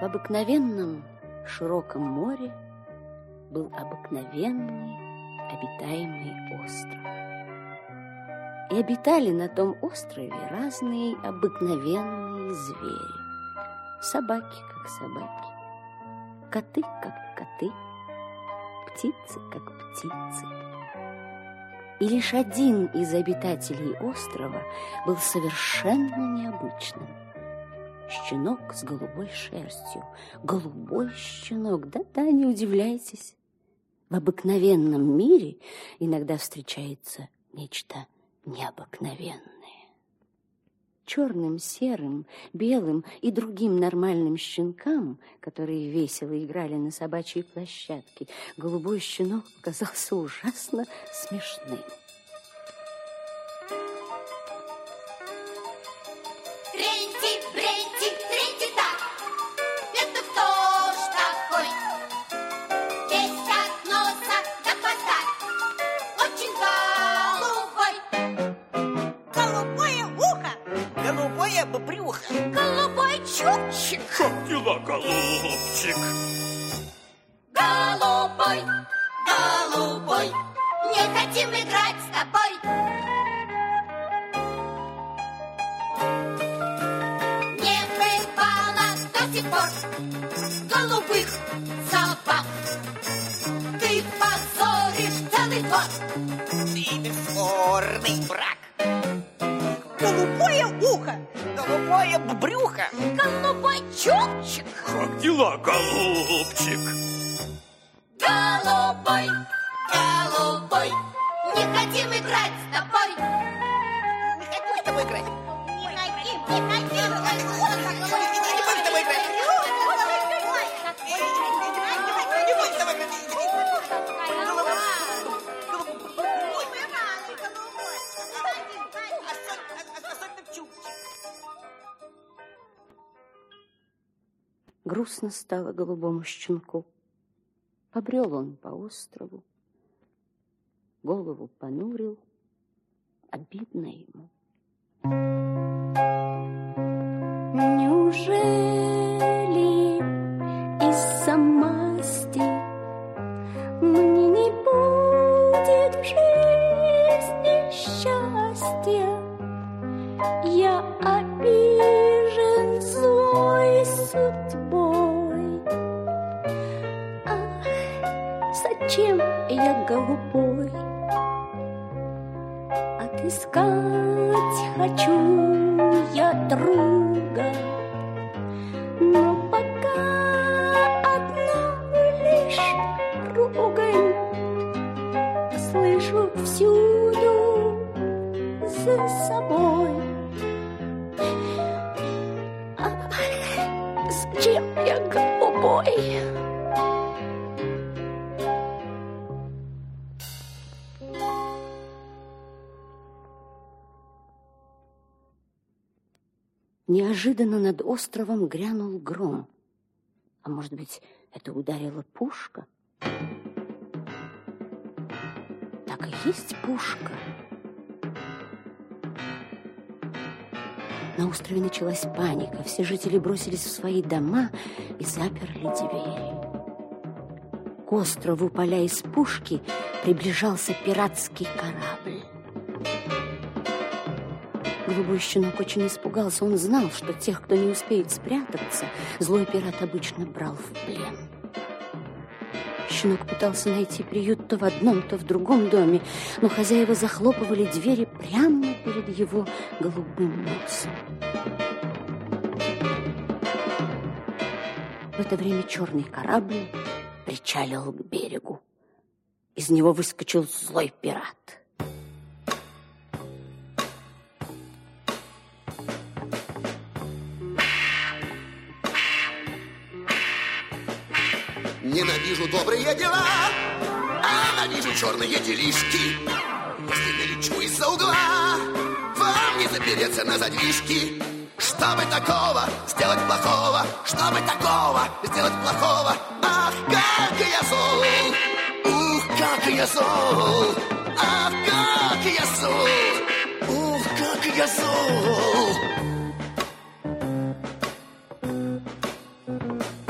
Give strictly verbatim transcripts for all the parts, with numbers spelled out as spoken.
обыкновенном широком море был обыкновенный обитаемый остров. И обитали на том острове разные обыкновенные звери. Собаки, как собаки, коты, как коты, птицы, как птицы. И лишь один из обитателей острова был совершенно необычным. Щенок с голубой шерстью. Голубой щенок. Да-да, не удивляйтесь. В обыкновенном мире иногда встречается нечто необыкновенное. Черным, серым, белым и другим нормальным щенкам, которые весело играли на собачьей площадке, голубой щенок казался ужасно смешным. Как дела, голубчик? Голубой, голубой, не хотим играть с тобой. Не бывало до сих пор голубых собак. Ты позоришь целый двор. Ты бесспорный брак. Голубое ухо, Голубое брюхо. голубой чубчик. Как дела, голубчик? Голубой, голубой, не хотим играть с тобой. Не хотим с тобой играть. Не хотим, не хотим. Не будем с тобой играть. Не будем с тобой играть. Особенно чубчик. Грустно стало голубому щенку. Побрел он по острову, голову понурил, обидно ему. Неужели из-за масти мне не будет в жизни счастья? Я обижен злой судьбой. Ах, зачем я голубой? Отыскать хочу я друга, но пока одна лишь ругань слышу всюду за собой. Ах, зачем я голубой? Неожиданно над островом грянул гром. А может быть, это ударила пушка? Так и есть пушка. На острове началась паника. Все жители бросились в свои дома и заперли двери. К острову, паля из пушки, приближался пиратский корабль. Голубой щенок очень испугался. Он знал, что тех, кто не успеет спрятаться, злой пират обычно брал в плен. Щенок пытался найти приют то в одном, то в другом доме, но хозяева захлопывали двери прямо перед его голубым носом. В это время черный корабль причалил к берегу. Из него выскочил злой пират. Ненавижу добрые дела, а ненавижу черные делишки. Если налечу из-за угла, вам не запереться на задвижки. Чтобы такого сделать плохого, чтобы такого сделать плохого. Ах, как я зол, ух, как я зол. Ах, как я зол, ух, как я зол.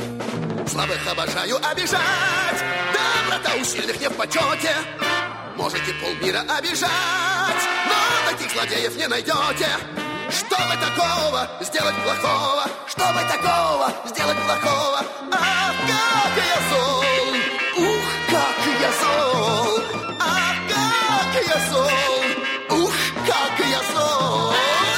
слабых обожаю обижать. Доброта у сильных не в почете. Можете полмира обижать, но таких злодеев не найдете. Что вы такого сделать плохого? Что вы такого сделать плохого? Ах, как я зол! Ух, как я зол! Ах, как я зол! Ух, как я зол!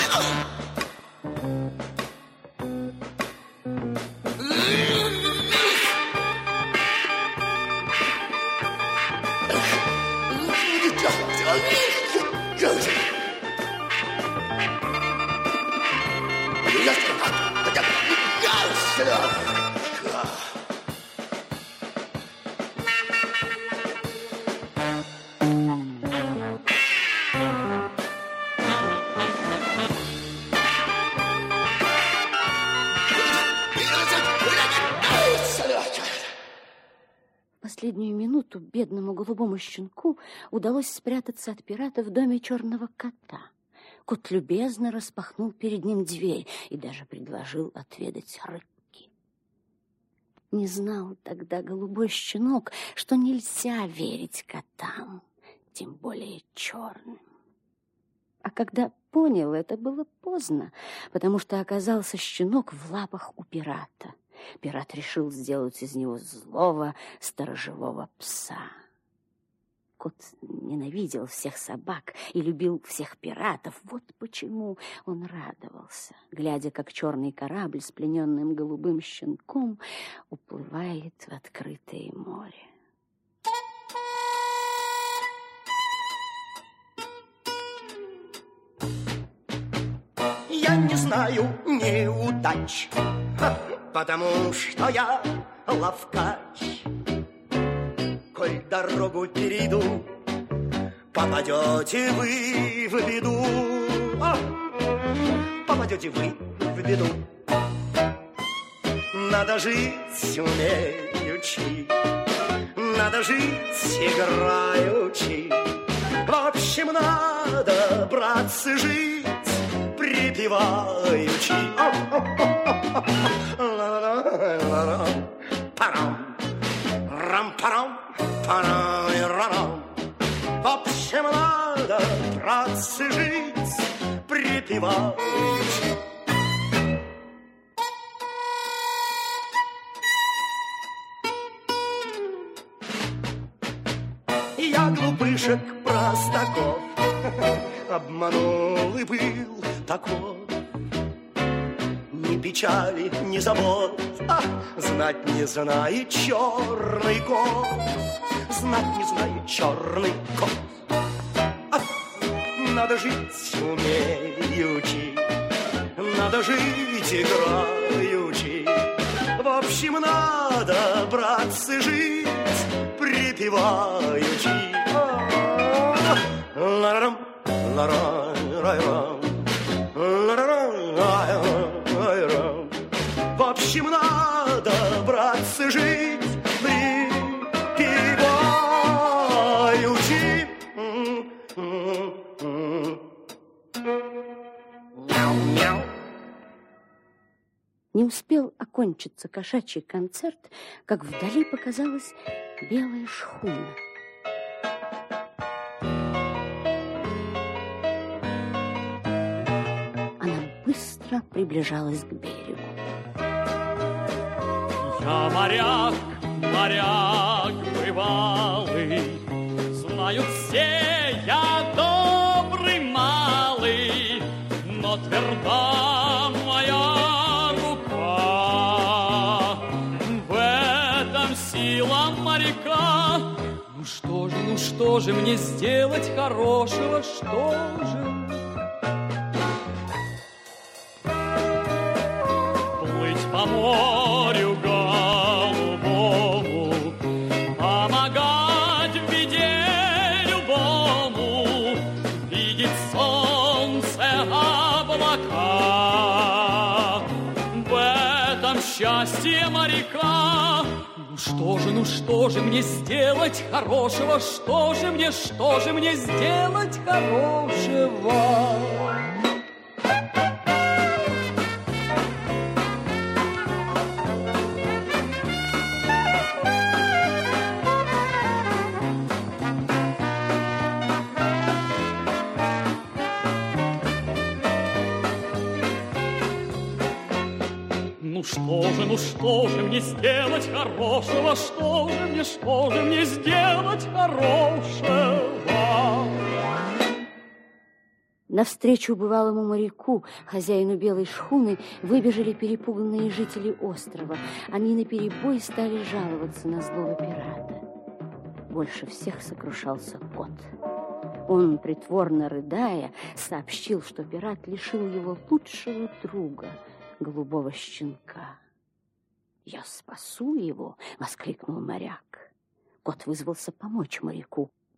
Последнюю минуту бедному голубому щенку удалось спрятаться от пирата в доме черного кота. Кот любезно распахнул перед ним дверь и даже предложил отведать рыбки. Не знал тогда голубой щенок, что нельзя верить котам, тем более черным. А когда понял, это было поздно, потому что оказался щенок в лапах у пирата. Пират решил сделать из него злого сторожевого пса. Кот ненавидел всех собак и любил всех пиратов. Вот почему он радовался, глядя, как черный корабль с плененным голубым щенком уплывает в открытое море. Я не знаю неудач, потому что я ловкач. Коль дорогу перейду, попадете вы в беду. О, попадете вы в беду. Надо жить умеючи, надо жить играючи. В общем, надо, братцы, жить припеваючи. Парам, рам-парам, парам-рам. В общем, надо, братцы, жить припеваючи. Я глупышек простаков обманул и был таков. Ни печали, ни забот, а знать не знает черный кот. Знать не знает черный кот. А, надо жить умеючи, надо жить играючи. В общем, надо, братцы, жить припеваючи. Ла-рам, ла-рам, ла-рам. В общем, надо, братцы, жить припеваючи. Мяу-мяу. Не успел окончиться кошачий концерт, как вдали показалась белая шхуна. Она быстро приближалась к берегу. Я моряк, моряк бывалый, знают все, я добрый малый, но тверда моя рука. В этом сила моряка. Ну что же, ну что же мне сделать хорошего, что же? Плыть по морю голубому, помогать в беде любому, видеть солнце, облака. В этом счастье моряка. Ну что же, ну что же мне сделать хорошего, что же мне, что же мне сделать хорошего? что же, ну что же мне сделать хорошего? Что же мне, что же мне сделать хорошего? Навстречу бывалому моряку, хозяину белой шхуны, выбежали перепуганные жители острова. Они наперебой стали жаловаться на злого пирата. Больше всех сокрушался кот. Он, притворно рыдая, сообщил, что пират лишил его лучшего друга, голубого щенка. «Я спасу его!» — воскликнул моряк. Кот вызвался помочь моряку.